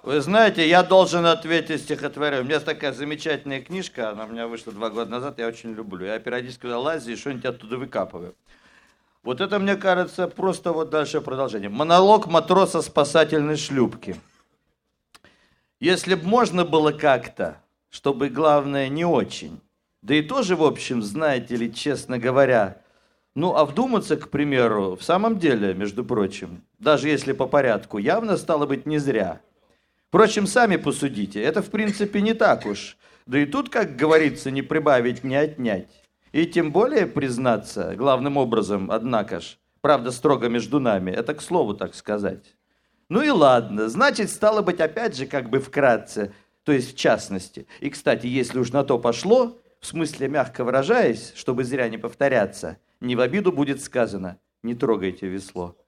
Вы знаете, я должен ответить стихотворением. У меня есть такая замечательная книжка, она у меня вышла 2 года назад, я очень люблю. Я периодически в лазию и что-нибудь оттуда выкапываю. Вот это, мне кажется, просто вот дальше продолжение. Монолог матроса спасательной шлюпки. Если б можно было как-то, чтобы главное не очень, да и тоже, в общем, знаете ли, честно говоря, ну, а вдуматься, к примеру, в самом деле, между прочим, даже если по порядку, явно стало быть не зря. Впрочем, сами посудите, это в принципе не так уж. Да и тут, как говорится, не прибавить, не отнять. И тем более признаться, главным образом, однако ж, правда строго между нами, это к слову так сказать. Ну и ладно, значит, стало быть, опять же, как бы вкратце, то есть в частности. И, кстати, если уж на то пошло, в смысле мягко выражаясь, чтобы зря не повторяться, не в обиду будет сказано, не трогайте весло.